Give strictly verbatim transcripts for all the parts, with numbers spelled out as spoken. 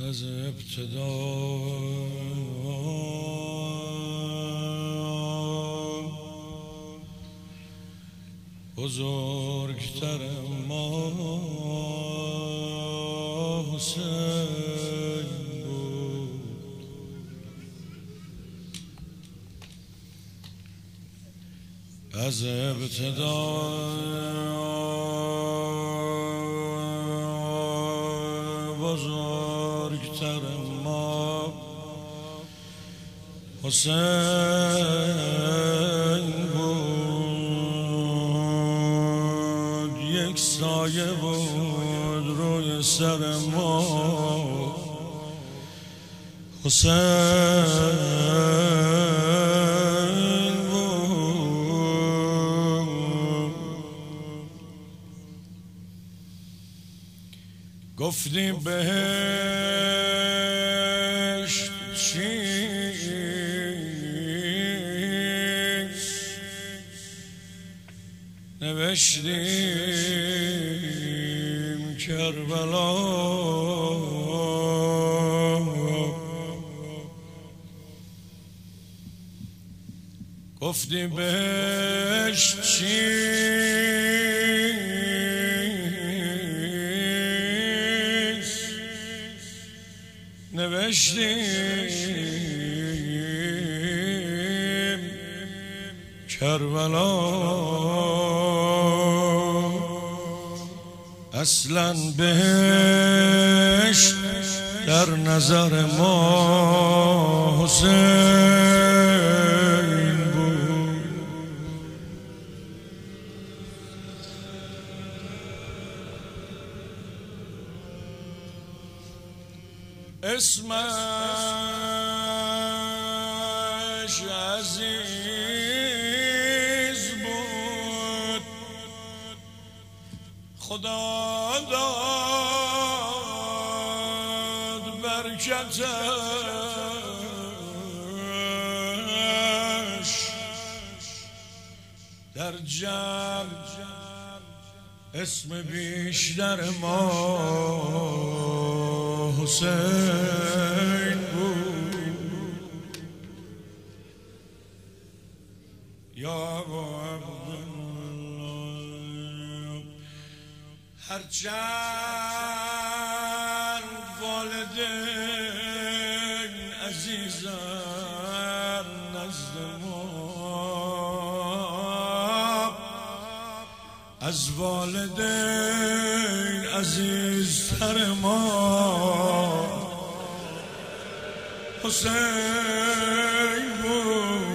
از ابتدا بزرگتر ما حسین بود. از ابتدا بزرگتر ما حسین بود. یک سایه بود روی سر ما حسین بود. گفتی بهشت چیست، نوشتیم کربلا. گفتی بهشت چیست، نوشتیم کربلا. اصلا بهشت در نظر ما حسین بود. اسمش عزیز بود، خدا داد برکتش. در جمع اسم بیشتر ما حسین بود. یا ابا عبدالله، هرچند والدین عزیزان نزد ما، از والدین عزیزتر ما حسین بود.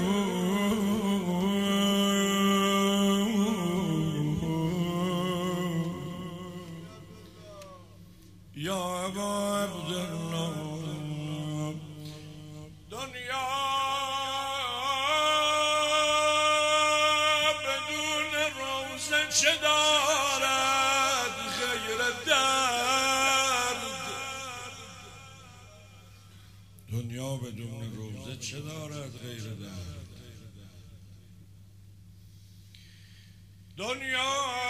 یا ابا عبدالله، دنیا بدون روزه چه دارد غیر درد؟ دنیا بدون روزه چه دارد غیر درد؟ دنیا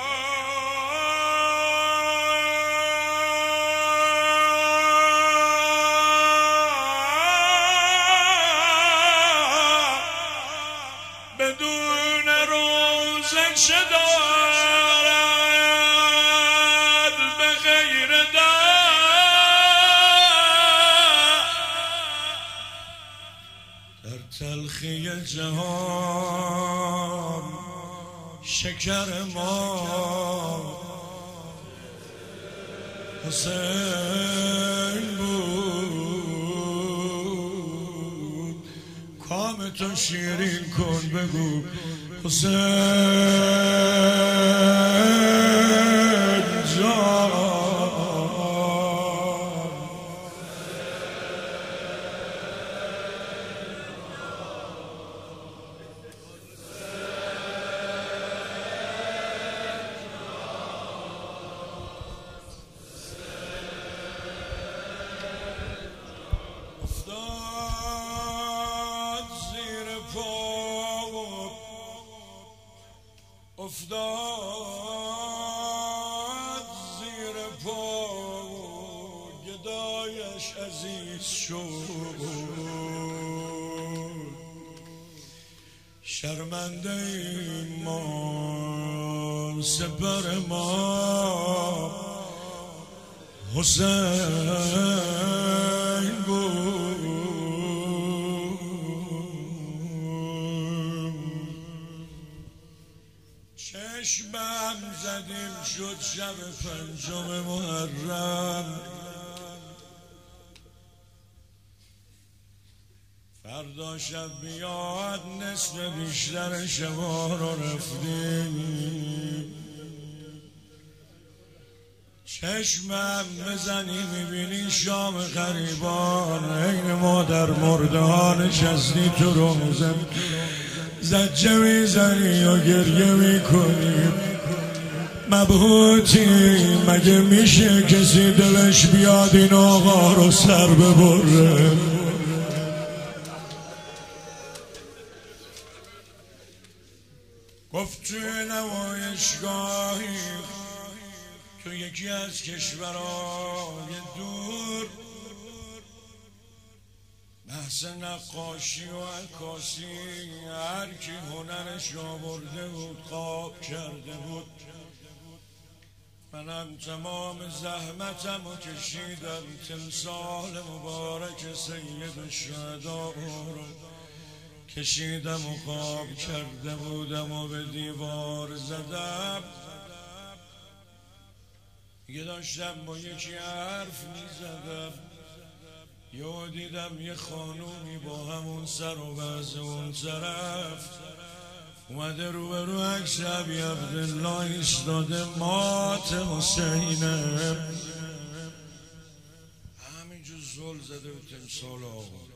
بدون روزه چه دارد به غیر درد؟ در تلخی جهان شکر ما حسین بود. کام تو شیرین کن بگو حسین جان. افتاد فردایش عزیز شد، شرمنده ما سپر ما حسین بود. چشمم زدیم شد شب پنجم محرم، فردا شب بیاد نصف بیشتر شبا رو رفتیم. چشمم بزنی میبینی شام غریبان، این ما در مرده ها نشستی تو روزه، زجه میزنی و گریه میکنی. مبهوتی مگه میشه کسی دلش بیاد این آقا رو سر ببره؟ گفت توی نمایشگاهی تو یکی از کشورهای دور بحث نقاشی و عکاسی هر کی هنرش آورده بود قاب کرده بود. منم تمام زحمتم و کشیدم تمثال مبارک سید الشهدا رو کشیدم و قاب کرده بودم و به دیوار زدم. یه داشتم با یکی حرف میزدم، یه دیدم یه خانومی با همون سر و وضع اون طرف اومده رو به رو عکس ابی عبدالله ایستاده مات حسینه، همینجور زل زده به تمثال آقا.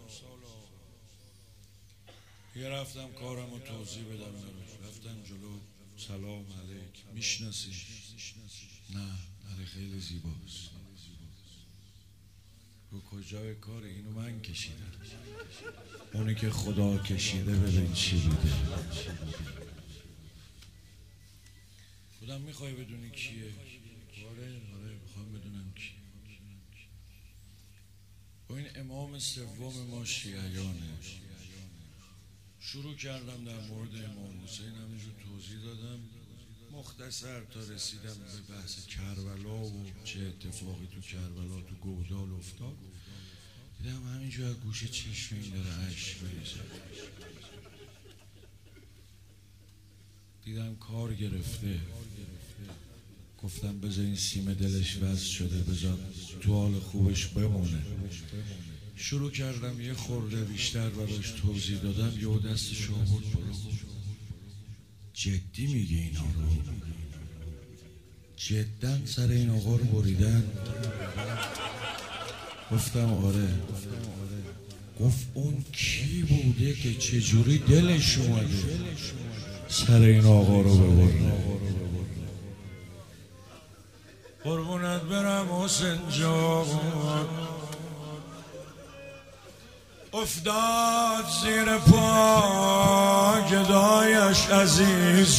یه رفتم کارم رو توضیح بدم نروش، رفتم جلو سلام علیک میشناسی؟ نه ولی خیلی زیباست. رو کجای کار؟ اینو من کشیدم، اونی که خدا کشیده ببین چی بوده. خودم میخوای بدونی کیه؟ آره آره میخوام بدونم کیه. با این امام سوم ما شیعیانه شروع کردم در مورد امام حسین همینجور توضیح دادم مختصر تا رسیدم به بحث کربلا و چه اتفاقی تو کربلا تو گودال افتاد. دیدم همینجور از گوشه چشم این داره اشک میریزه، دیدم کار گرفته. گفتم بذار این سیم دلش وصل شده، بذار تو حال خوبش بمونه. شروع کردم یه خورده بیشتر براش توضیح دادم، یه دستش آورد بالا. جدی میگه اینا رو؟ جدن سر این آقا رو بریدن؟ گفتم آره. گفت اون کی بوده که چجوری دلش اومده سر این آقا رو ببره؟ قربونت برم حسین جان، افتاد زیر پا گدایش عزیز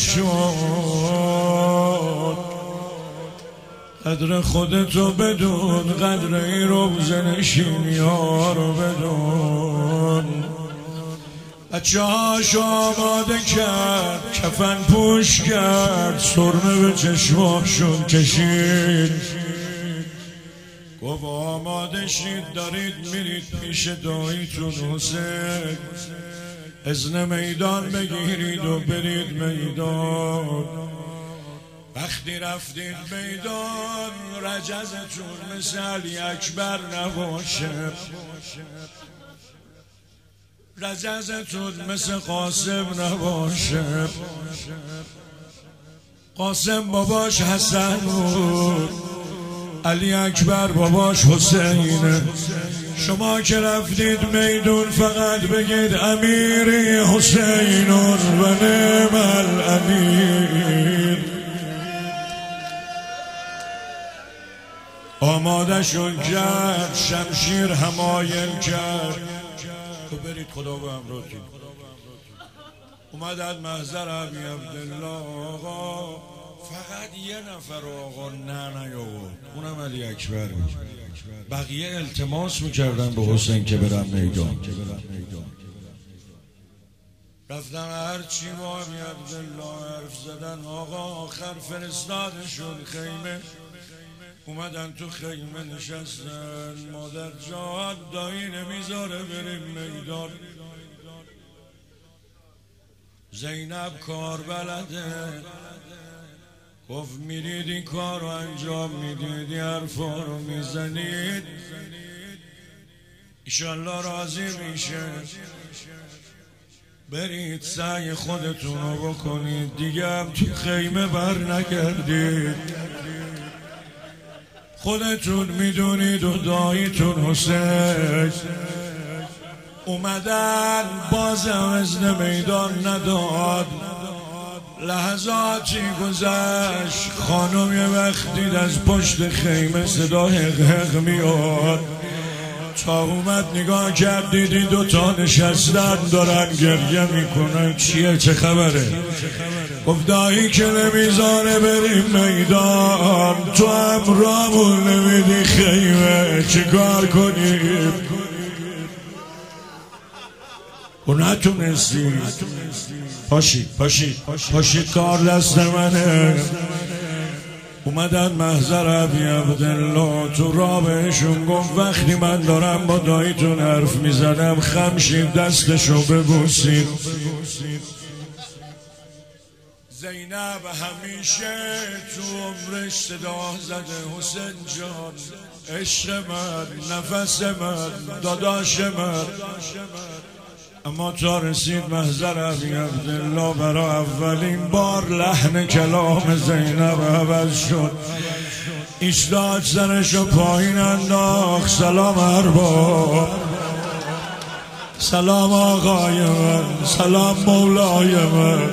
شد. قدر خودتو بدون، قدر این روزه نشینی ها رو بدون. بچه هاش آماده کرد، کفن پوش کرد، سرمه به چشماشون کشید. گفت آماده شید دارید میرید پیش داییتون حسین، اذن میدان بگیرید و برید میدان. وقتی رفتید میدان رجزتون مثل علی اکبر نباشه، رجزتون مثل قاسم نباشه. قاسم باباش حسن بود، علی اکبر باباش حسینه. شما که رفتید میدون فقط بگید امیری حسین و نعم الامیر. آماده شد کرد، شمشیر همایل کرد. تو برید خدا به همراهتون. اومدن محضر ابی عبدالله آقا، فقط یه نفر آقا نه نیاورد، اونم علی اکبر بود. بقیه التماس میکردن به حسین که برم میدان. رفتم هرچی با ابی عبدالله حرف زدن، آقا آخر فرستاده شد خیمه. اومدن تو خیمه نشستن، مادر جان دایی نمیذاره بریم میدان. زینب کار بلده، گفت میرید این کار رو انجام میدید، این حرفا رو میزنید، ایشالله راضی میشه. برید سعی خودتون رو بکنید، دیگه هم تو خیمه بر نگردید. خودتون میدونید و داییتون حسین اومدن، بازم اذن میدان نداد. لحظاتی گذشت، خانم یه وقت دید از پشت خیمه صدا حق حق میاد. تا اومد نگاه کرد، دیدی دوتا نشستن دارن گریه میکنن. چیه؟ چه خبره؟ گفت دایی که نمیذاره بریم میدان، تو هم رامون نمیدی خیمه، چه کار کنیم؟ و نتونستی. پاشید پاشید پاشید کار دست منه. اومدن محضر ابی عبدالله، تو را بهشون گفت وقتی من دارم با داییتون حرف میزنم خمشید دستشو ببوسید. زینب همیشه تو عمرش صدا زده حسین جان، عشق من، نفس من، داداش من. اما تا رسید محضر ابی عبدالله، برای اولین بار لحن کلام زینب عوض شد. ایستاد، سرشو پایین انداخت. سلام ارباب، سلام آقای من، سلام مولای من.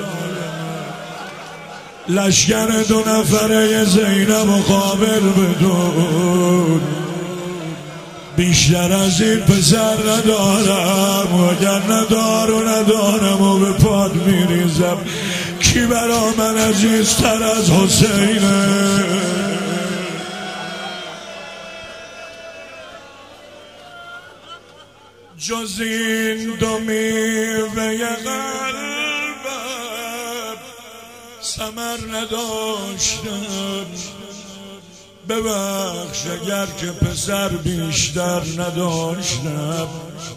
لشکر دو نفره زینب و قابل بدون، بیشتر از این پسر ندارم، و اگر ندار و ندارم و به پاد میریزم. کی برا من عزیزتر از حسینه؟ جز این دو میوه قلبم ثمر نداشتم. ببخش اگر که پسر بیشتر نداشتم.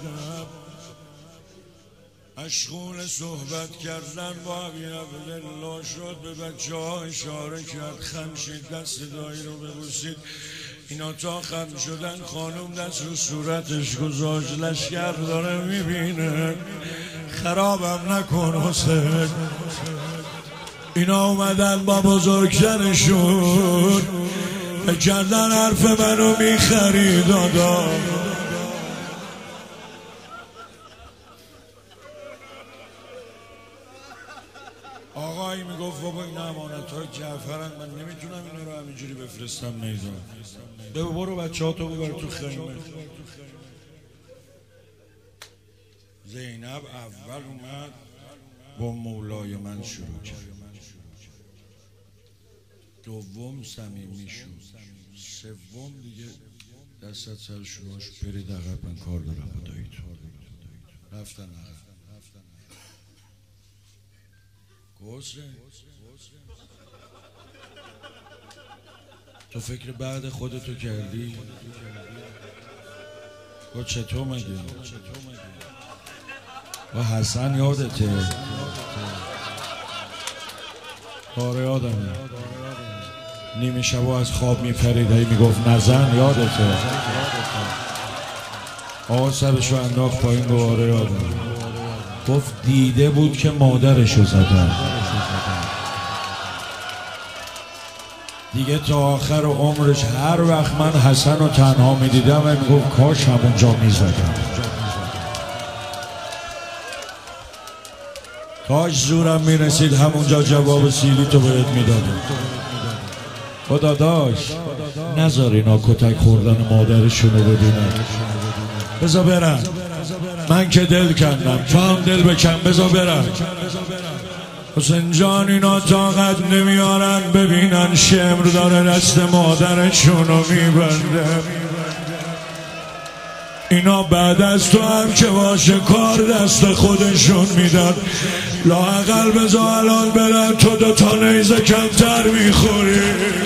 مشغول صحبت کردن با ابی عبدالله شد، به بچه ها اشاره کرد خمشید دست دایی رو ببوسید. اینا تا خم شدن خانم دست رو صورتش گذاشت. لشکر داره میبینه، خرابم نکن حسین. اینا اومدن با بزرگترشون بکردن حرف منو میخری دادا. آقایی میگفت بابا این امانت های جعفرن، من نمیتونم اینا رو همینجوری بفرستم میدان. ببا برو بچه ها تو ببر تو خیمه. زینب اول اومد با مولای من شروع کرد، دوم صمیمی شد، سوم دیگه دستت سر شروعاش برید عقب، من کار دارم با داییتون. رفتن عقب. گوسه تو فکر بعد خودتو کردی؟ گفت چطور مگه؟ و حسن یادته؟ آره یادمه، نیمه شبا از خواب میپرید هی میگفت نزن، یادته؟ آقا سرشو انداخت پایین گفت آره یادمه. گفت دیده بود که مادرشو زدن. دیگه تا آخر عمرش هر وقت من حسن رو تنها میدیدم میگفت کاش همونجا میزدم، کاش زورم میرسید همونجا جواب سیلی تو بهت میدادم. خدا داشت نذار اینا کتک خوردن مادرشونو ببینن. بذار برن، من که دل کندم، تو هم دل بکن، بذار برن. حسین جان اینا طاقت نمیارن ببینن شمر داره دست مادرشونو میبنده. اینا بعد از تو هم که باشه کار دست خودشون میدن. لااقل بذار الان برن تو دو تا نیزه کمتر میخوری.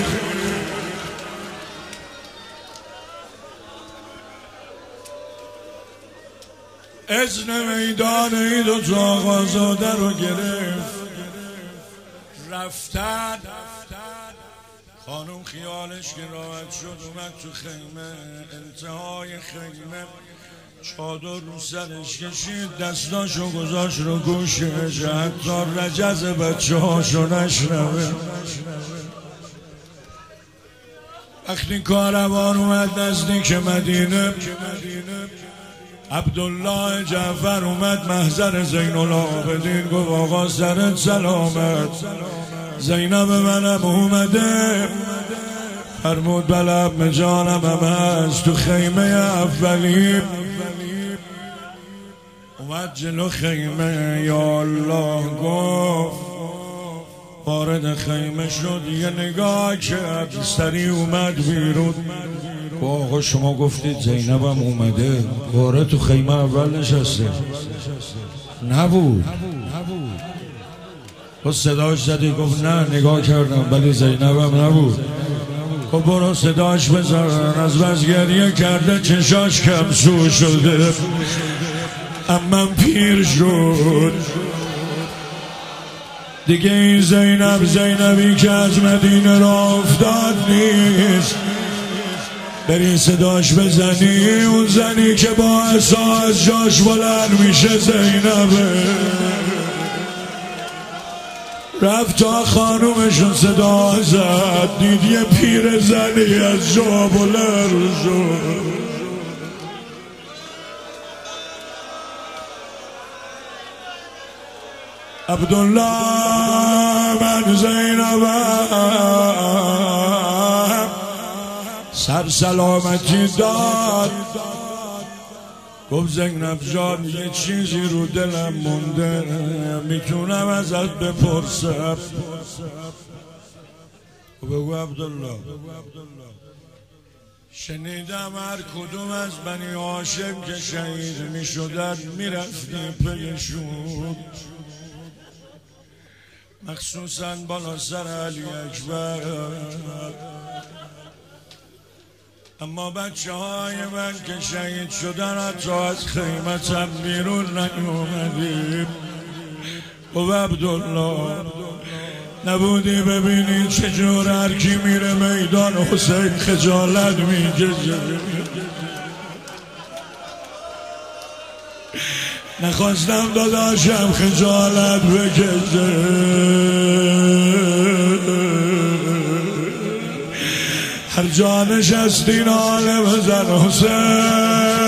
اذن میدان عید و تو آقازاده رو گرفت رفتن. خانم خیالش که راحت شد اومد تو خیمه. انتهای خیمه چادر رو سرش کشید، دستاشو گذاشت رو گوشش حتی رجز بچه هاشو نشنوه. وقتی کاروان اومد نزدیک مدینه، عبدالله جعفر اومد محضر زین العابدین، گفت آقا سرت سلامت، زینب منم اومده. فرمود بله جانم هم هست تو خیمه اولی. اومد جلو خیمه یا الله گفت، وارد خیمه شد، یه نگاه کرد، سری اومد بیرون. آقا شما گفتید زینبم اومده، وارد تو خیمه اول نشسته. نبود. خب صداش زدی؟ گفت نه نگاه کردم ولی زینبم نبود. خب برو صداش بزن. از بس گریه کرده چشاش کم سو شده، امم پیر شد دیگه. این زینب زینبی که از مدینه را افتاد نیست. بری صداش بزنی، اون زنی که با عصا از جاش بلند میشه زینبه. رفت تا خانومشون صدا زد، دید یه پیر زنی از جا بلند شد. عبدالله من زینبم سر سلامتی داد. گفت زینب جان یه چیزی رو دلم مونده، میتونم ازت بپرسم؟ بگو عبدالله. شنیدم هر کدوم از بنی هاشم که شهید میشدن میرفتی پیشون، مخصوصا بالا سر علی اکبر. اما بچه های من که شهید شدن حتی از خیمتم بیرون نیومدیم. و عبدالله نبودی ببینی چجور هر کی میره میدان حسین خجالت میکشه. نخواستم داداشم خجالت بکشه. هر جا نشستین حال بزن حسین.